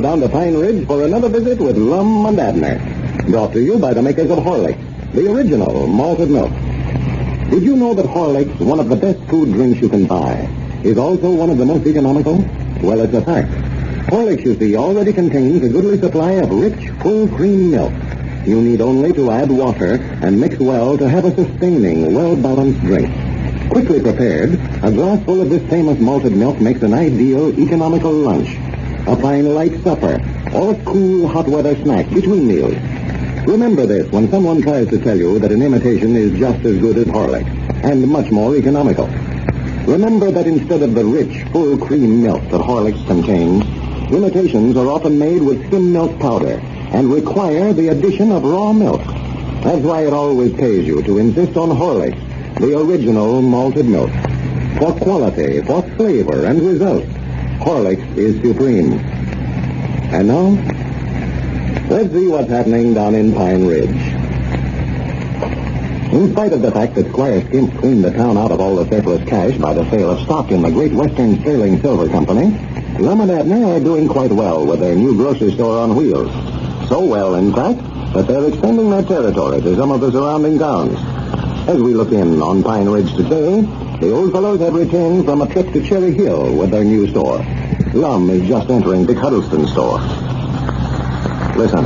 down to Pine Ridge for another visit with Lum and Abner. Brought to you by the makers of Horlicks, the original malted milk. Did you know that Horlicks, one of the best food drinks you can buy, is also one of the most economical? Well, it's a fact. Horlicks, you see, already contains a goodly supply of rich, full cream milk. You need only to add water and mix well to have a sustaining, well-balanced drink. Quickly prepared, a glass full of this famous malted milk makes an ideal, economical lunch, a fine light supper, or a cool, hot weather snack between meals. Remember this when someone tries to tell you that an imitation is just as good as Horlicks, and much more economical. Remember that instead of the rich, full cream milk that Horlicks contains, imitations are often made with skim milk powder and require the addition of raw milk. That's why it always pays you to insist on Horlicks, the original malted milk. For quality, for flavor, and results, Horlicks is supreme. And now, let's see what's happening down in Pine Ridge. In spite of the fact that Squire Skimp cleaned the town out of all the surplus cash by the sale of stock in the Great Western Sterling Silver Company, Lum and Abner are doing quite well with their new grocery store on wheels. So well, in fact, that they're extending their territory to some of the surrounding towns. As we look in on Pine Ridge today, the old fellows have returned from a trip to Cherry Hill with their new store. Lum is just entering Dick Huddleston's store. Listen.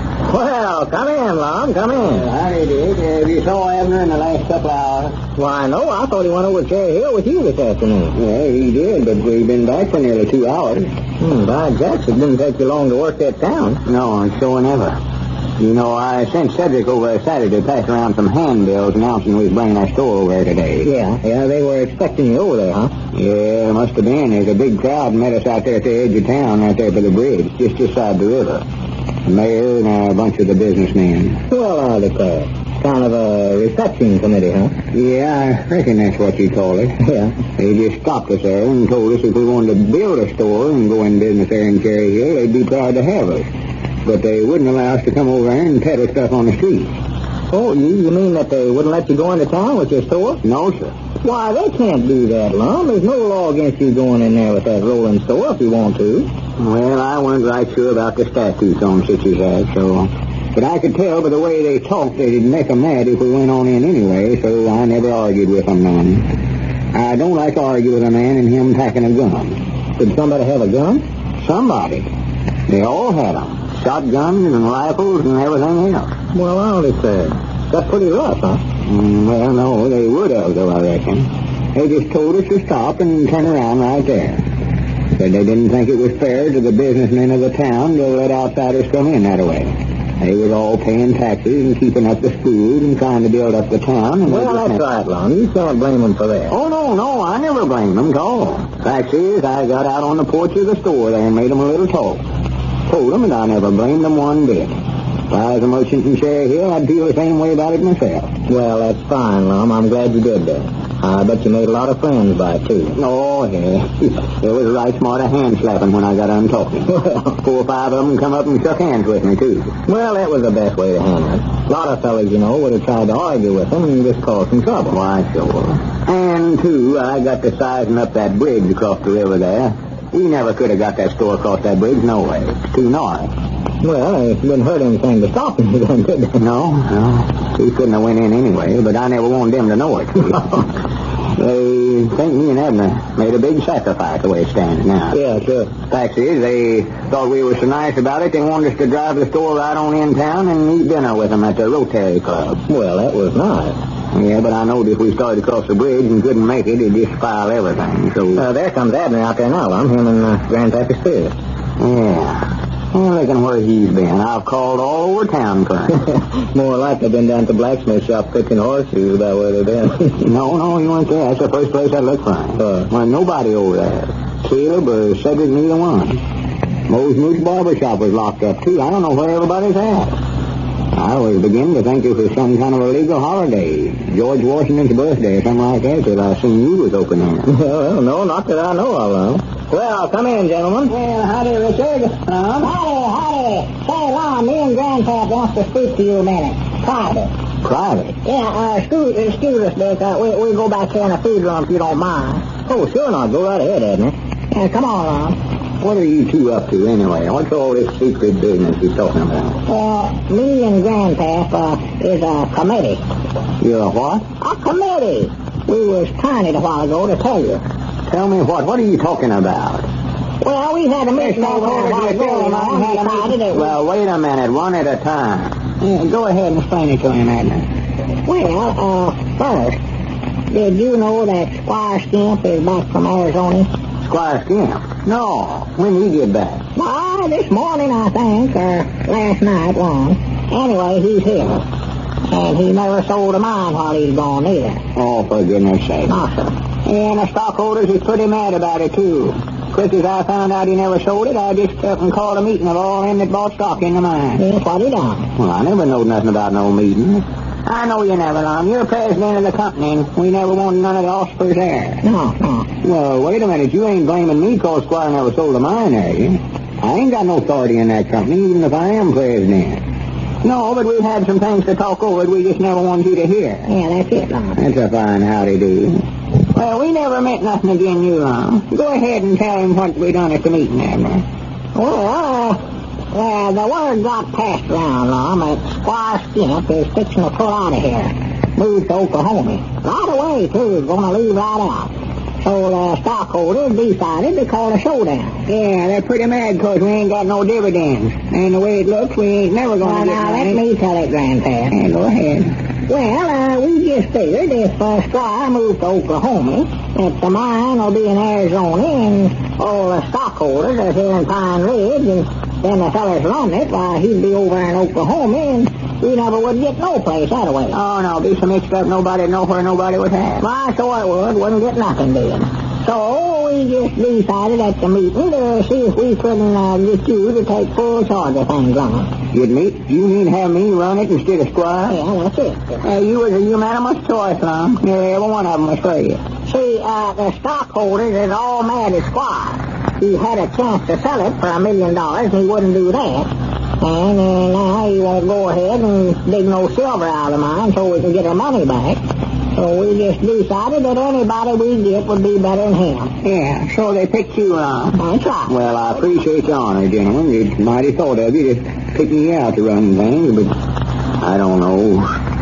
Well, come in, Lum, come in. Howdy, Dick. Have you saw Abner in the last couple of hours? Why, no, I thought he went over to Cherry Hill with you this afternoon. Yeah, he did, but we've been back for nearly 2 hours. By jacks, it didn't take you long to work that town. No, sure never. You know, I sent Cedric over Saturday to pass around some handbills announcing we was bringing our store over here today. Yeah, they were expecting you over there, huh? Yeah, must have been. There's a big crowd met us out there at the edge of town, right there by the bridge, just beside the river. The mayor and a bunch of the businessmen. Well, it's kind of a reception committee, huh? Yeah, I reckon that's what you call it. Yeah. They just stopped us there and told us if we wanted to build a store and go in business there in Cherry Hill, they'd be proud to have us. But they wouldn't allow us to come over there and peddle stuff on the street. Oh, you mean that they wouldn't let you go into town with your store? No, sir. Why, they can't do that, Lum. There's no law against you going in there with that rolling store if you want to. Well, I wasn't right sure about the statutes on such as that, so... But I could tell by the way they talked they'd make 'em mad if we went on in anyway, so I never argued with them none. I don't like to argue with a man and him packing a gun. Did somebody have a gun? Somebody. They all had 'em. Shotguns and rifles and everything else. Well, I understand. That's pretty rough, huh? Well, no, they would have, though, I reckon. They just told us to stop and turn around right there. Said they didn't think it was fair to the businessmen of the town to let outsiders come in that way. They was all paying taxes and keeping up the schools and trying to build up the town. And well, that's right, Lum. You can't blame them for that. Oh, no, I never blamed them at all. Fact is, I got out on the porch of the store there and made them a little talk. Told them that I never blamed them one bit. If I was a merchant in Cherry Hill, I'd feel the same way about it myself. Well, that's fine, Lum. I'm glad you did that. I bet you made a lot of friends by it, too. Oh, yeah. It was right smart of hand-slapping when I got done talking. 4 or 5 of them come up and shook hands with me, too. Well, that was the best way to handle it. A lot of fellas, you know, would have tried to argue with them and just cause some trouble. Why, sure. And, too, I got to sizing up that bridge across the river there. We never could have got that store across that bridge, no way. It's too narrow. Well, it didn't hurt anything to stop him, did it? No. He couldn't have went in anyway, but I never wanted them to know it. They think me and Abner made a big sacrifice the way it stands now. Yeah, sure. Fact is, they thought we were so nice about it, they wanted us to drive the store right on in town and eat dinner with them at the Rotary Club. Well, that was nice. Yeah, but I knowed if we started across the bridge and couldn't make it, it'd just spoil everything, so... there comes Abner out there now, Lum, him and Grandpappy Spears. Yeah. Well, I reckon where he's been. I've called all over town for him. More like they've been down to the blacksmith shop picking horseshoes about where they've been. No, he went there. That's the first place I looked for him. Well, nobody over there. Caleb or Cedric, neither one. Moe's Moose Barber Shop was locked up, too. I don't know where everybody's at. I was beginning to think it was some kind of a legal holiday. George Washington's birthday or something like that, till I seen you was open here. Well, no, not that I know of, Lum. Well, come in, gentlemen. Well, howdy, Richard. Howdy. Say, Lum, me and Grandpap wants to speak to you a minute. Private. Private? Yeah, excuse us, Dick. We'll go back here in the food room if you don't mind. Oh, sure not. Go right ahead, Abner. Yeah, come on, Lum. What are you two up to anyway? What's all this secret business you're talking about? Me and Grandpap is a committee. You're a what? A committee. We was planning a while ago to tell you. Tell me what? What are you talking about? Well, we had a meeting over a while ago, and I decided it was... Well, wait a minute. One at a time. Yeah, go ahead and explain it to him, Adler. Well, first, did you know that Squire Skimp is back from Arizona? Squire Skimp? No. When did he get back? Why, this morning, I think, or last night, one. Anyway, he's here. And he never sold a mine while he's gone either. Oh, for goodness sake. No, sir. And the stockholders is pretty mad about it, too. Quick as I found out he never sold it, I just up and called a meeting of all them that bought stock in the mine. Yes, what he done? Well, I never knowed nothing about no meeting. I know you never, Lum. You're president of the company, and we never wanted none of the officers there. No. Well, wait a minute. You ain't blaming me because Squire never sold a mine, are you? I ain't got no authority in that company, even if I am president. No, but we've had some things to talk over that we just never wanted you to hear. Yeah, that's it, Lum. That's a fine howdy-do. Well, we never meant nothing again you, Lum. Go ahead and tell him what we done at the meeting, Admiral. Well, the word got passed around, Lum, that Squire Skimp is fixing to pull out of here. Move to Oklahoma. Right away, too. He's going to leave right out. So the stockholders decided to call a showdown. Yeah, they're pretty mad because we ain't got no dividends. And the way it looks, we ain't never going to get now, money. let me tell it, Grandpa. Yeah, go ahead. Well, we just figured if Squire moved to Oklahoma, that the mine will be in Arizona, and all the stockholders are here in Pine Ridge, and then the fellas running it, why, he'd be over in Oklahoma, and we never would get no place that way. Oh, no, be so mixed up nobody know where nobody would have. Why, so I wouldn't get nothing then. So we just decided at the meeting to see if we couldn't get you to take full charge of things on it. You mean have me run it instead of Squire? Yeah, that's it. You was a unanimous choice, Lum. Nearly every one of them was for you. See, the stockholders is all mad at Squire. He had a chance to sell it for $1 million, and he wouldn't do that. And now he won't go ahead and dig no silver out of the mine so we can get our money back. So we just decided that anybody we get would be better than him. Yeah, so they picked you, Lum. That's right. Well, I appreciate your honor, gentlemen. It's mighty thought of you to pick me out to run things, but I don't know.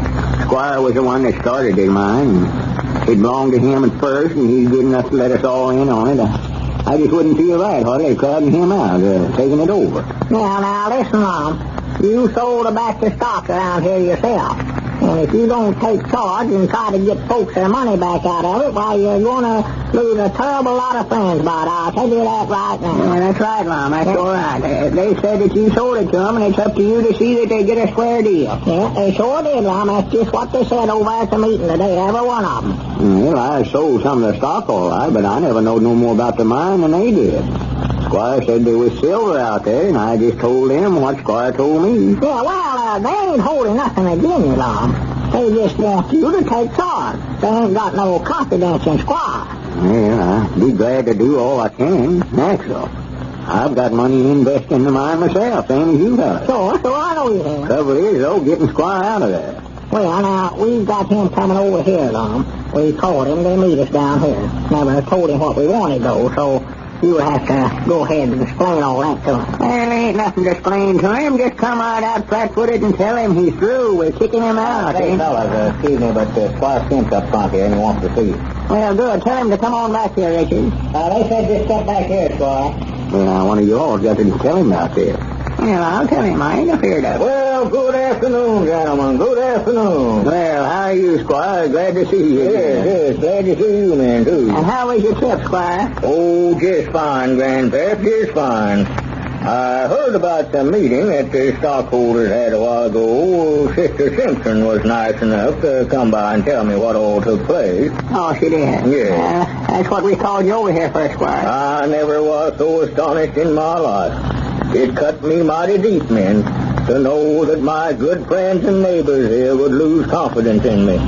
Squire was the one that started the mine. It belonged to him at first, and he's good enough to let us all in on it. I just wouldn't feel right hardly crowding him out, taking it over. Now, listen, Lum. You sold a batch of stock around here yourself. And if you don't take charge and try to get folks their money back out of it, why, you're going to lose a terrible lot of friends about it. I'll tell you that right now. Yeah, that's right, Lum. That's all right. They said that you sold it to them, and it's up to you to see that they get a square deal. Yeah, they sure did, Lum. That's just what they said over at the meeting today, every one of them. Well, I sold some of the stock all right, but I never knowed no more about the mine than they did. Squire said there was silver out there, and I just told them what Squire told me. Yeah, well, they ain't holding nothing against you, Lum. They just want you to take charge. They ain't got no confidence in Squire. Well, I'd be glad to do all I can. Natural. I've got money invested in the mine myself, same as you have. So I know you have. Trouble is, though, getting Squire out of there. Well, now, we've got him coming over here, Lum. We called him to meet us down here. Never told him what we wanted, though, so you would have to go ahead and explain all that to him. Well, ain't nothing to explain to him. Just come right out flat-footed and tell him he's through. We're kicking him out. Hey, fellas, excuse me, but Squire Skimp's up front here, and he wants to see you. Well, good. Tell him to come on back here, Richard. They said just step back here, Squire. Well, now, one of you all got to tell him out there. Well, I'll tell him. I ain't afraid of it. Well, good afternoon, gentlemen. Good afternoon. Well, how are you, Squire? Glad to see you. Yes, glad to see you, man, too. And how was your trip, Squire? Oh, just fine, Grandpap, just fine. I heard about the meeting that the stockholders had a while ago. Sister Simpson was nice enough to come by and tell me what all took place. Oh, she did? Yes. That's what we called you over here for, Squire. I never was so astonished in my life. It cut me mighty deep, men, to know that my good friends and neighbors here would lose confidence in me.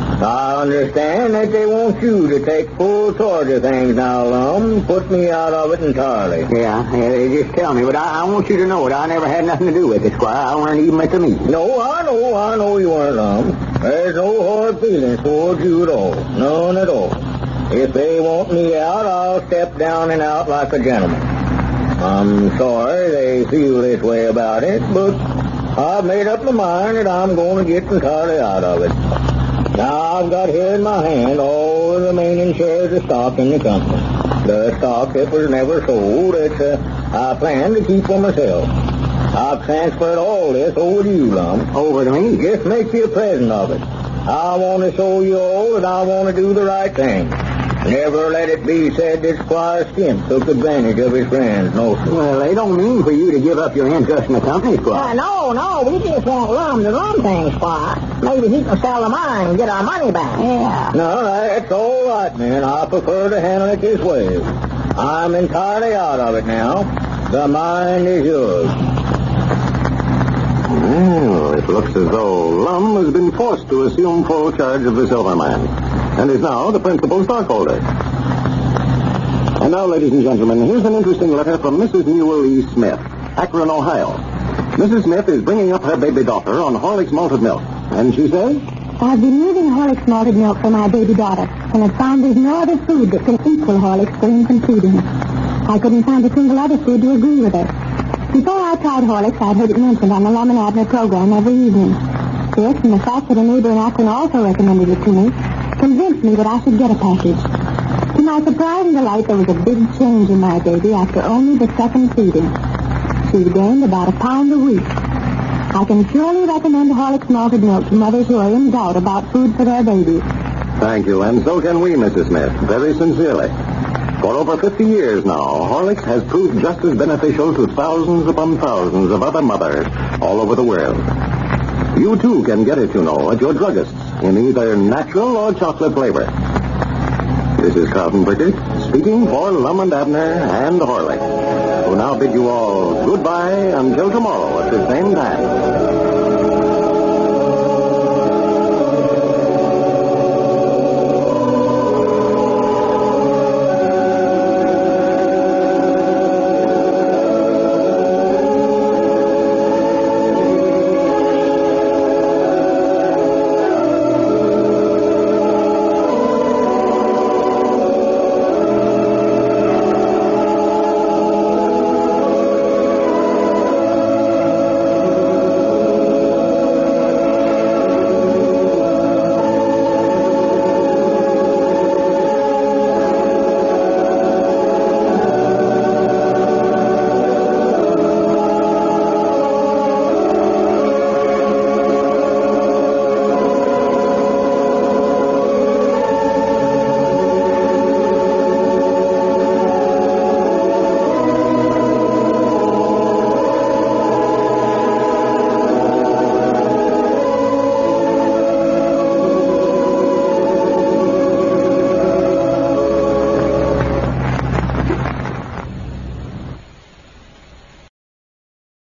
I understand that they want you to take full charge of things now, Lum. Put me out of it entirely. Yeah, they just tell me, but I want you to know it. I never had nothing to do with it, Squire. I weren't even at the meeting. No, I know you weren't, Lum. There's no hard feelings towards you at all. None at all. If they want me out, I'll step down and out like a gentleman. I'm sorry they feel this way about it, but I've made up my mind that I'm going to get entirely out of it. Now, I've got here in my hand all the remaining shares of stock in the company. The stock that was never sold that I plan to keep for myself. I've transferred all this over to you, Lum. Over to me? Just make you a present of it. I want to show you all that I want to do the right thing. Never let it be said that Squire Skimp took advantage of his friends, no, sir. Well, they don't mean for you to give up your interest in the company, Squire. No, we just want Lum to run things, Squire. Maybe he can sell the mine and get our money back. Yeah. No, that's all right, man. I prefer to handle it this way. I'm entirely out of it now. The mine is yours. Well, it looks as though Lum has been forced to assume full charge of the silver mine and is now the principal stockholder. And now, ladies and gentlemen, here's an interesting letter from Mrs. Newell E. Smith, Akron, Ohio. Mrs. Smith is bringing up her baby daughter on Horlick's malted milk, and she says, I've been using Horlick's malted milk for my baby daughter, and have found there's no other food that can equal Horlick's for infant feeding. I couldn't find a single other food to agree with her. Before I tried Horlicks, I'd heard it mentioned on the Lum and Abner program every evening. This, and the fact that a neighbor in Akron also recommended it to me, convinced me that I should get a package. To my surprise and delight, there was a big change in my baby after only the second feeding. She's gained about a pound a week. I can surely recommend Horlick's malted milk to mothers who are in doubt about food for their babies. Thank you, and so can we, Mrs. Smith, very sincerely. For over 50 years now, Horlicks has proved just as beneficial to thousands upon thousands of other mothers all over the world. You, too, can get it, you know, at your druggist's in either natural or chocolate flavor. This is Carlton Burkett, speaking for Lum and Abner and Horlicks, who now bid you all goodbye until tomorrow at the same time.